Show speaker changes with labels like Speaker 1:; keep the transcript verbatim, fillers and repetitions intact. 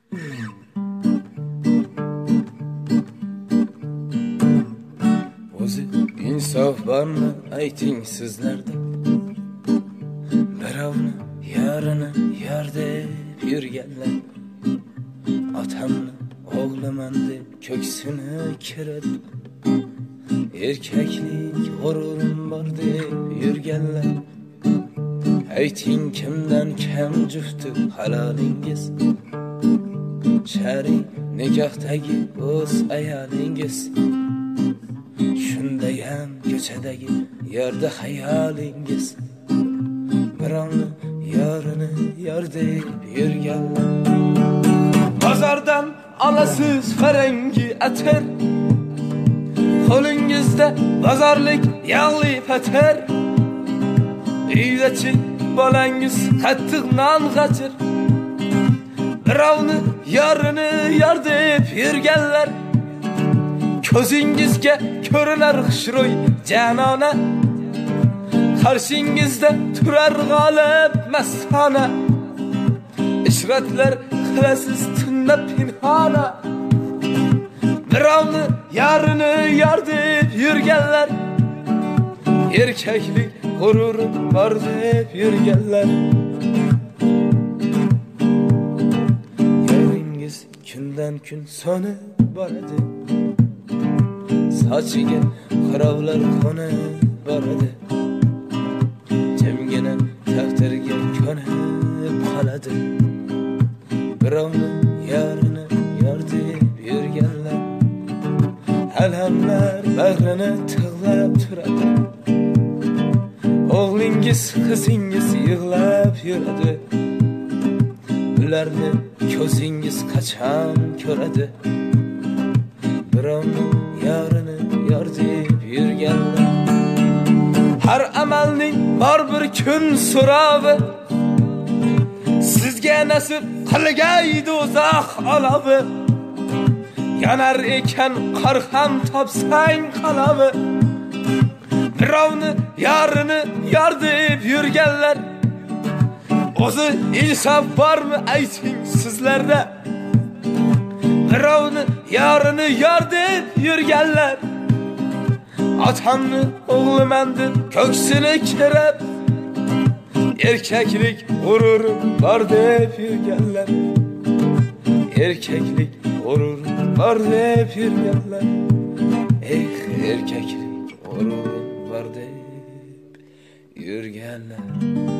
Speaker 1: O'zi insof bormi ayting sizlarda? Birovni yarini yar deb yurganlar, otamni o'g'liman deb ko'ksini kiradi. Erkaklik g'ururim bor deb yurganlar, ayting kimdan kam jufti halolingiz? Shari nikohdagi o'z ayolingiz, shundayam ko'chadagi yerda hayolingiz. Birovni yorini yor deb yurganlar, bozordan olasiz farangi atir, qo'lingizda bozorlik yog'li patir. Uydachi bolangiz qattiq non g'achir, birovni yorini yor deb yurganlar. Ko'zingizga ko'rinar xushro'y janona, qarshingizda turar g'olib mastona. Ishratlar qilasiz tunda pinhona, birovni yorini yor deb yurganlar. Erkaklik g'ururim bor deb yurganlar. Yaringiz kundan kun so'nib boradi, sochiga qirovlar qo'nib boradi. Jimgina taqdirga ko'nib qoladi, birovni yorini yor deb yurganlar. Alamlar bag'rini tig'lab turadi, o'g'lingiz qizingiz yig'lab yuradi. Ularni ko'zingiz qachon ko'radi? Birovni yorini yor deb yurganlar. Har amalning bor bir kun so'rovi, sizga nasib qilgay do'zax olovi. Yonar ekan qor ham topsang qalavi, birovni yorini yor deb yurganlar. O'zi insof bormi ayting sizlarda? Birovni yorini yor deb yurganlar. Otamni o'g'liman deb ko'ksini kirib, erkaklik g'ururim bor deb yurganlar. Erkaklik g'ururim bor deb yurganlar. Eh, erkaklik g'ururim bor deb yurganlar.